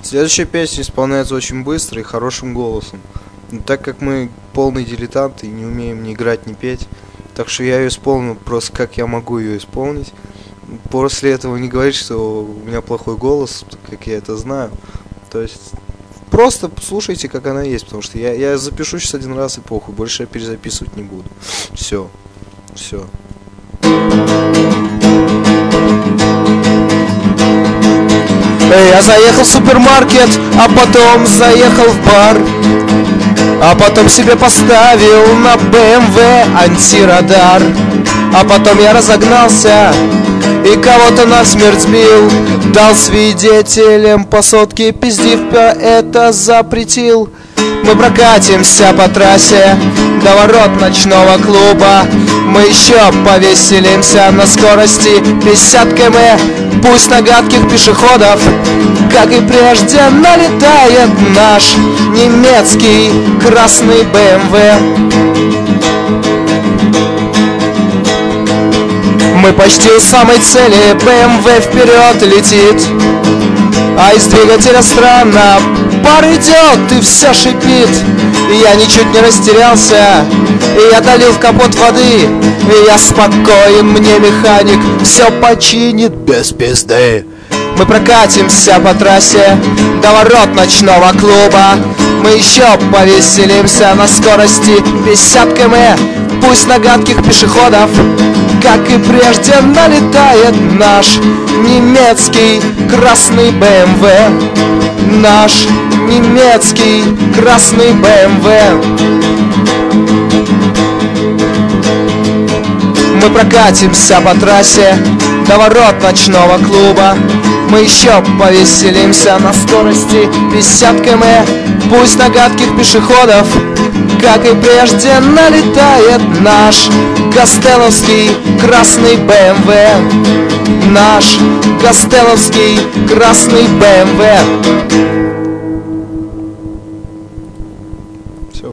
Следующая песня исполняется очень быстро и хорошим голосом. Но так как мы полные дилетанты и не умеем ни играть, ни петь, так что я ее исполню просто как я могу ее исполнить. После этого не говорить, что у меня плохой голос, как я это знаю. То есть просто слушайте, как она есть, потому что я запишу сейчас один раз и похуй, больше я перезаписывать не буду. Все. Я заехал в супермаркет, а потом заехал в бар, а потом себе поставил на BMW антирадар, а потом я разогнался и кого-то насмерть сбил, дал свидетелям по сотке, пиздив это запретил. Мы прокатимся по трассе до ворот ночного клуба, мы еще повеселимся на скорости 50 км. Пусть на гадких пешеходов, как и прежде, налетает наш немецкий красный БМВ. Мы почти у самой цели, БМВ вперед летит, а из двигателя странно пар идет и все шипит. И я ничуть не растерялся, и я долил в капот воды, и я спокоен, мне механик все починит без пизды. Мы прокатимся по трассе до ворот ночного клуба, мы еще повеселимся на скорости 50 км. Пусть на гадких пешеходов, как и прежде, налетает наш немецкий красный БМВ. Наш немецкий красный БМВ. Мы прокатимся по трассе до ворот ночного клуба, мы еще повеселимся на скорости 50 км. Пусть на гадких пешеходов, как и прежде, налетает наш гастелловский красный БМВ. Наш гастелловский красный БМВ.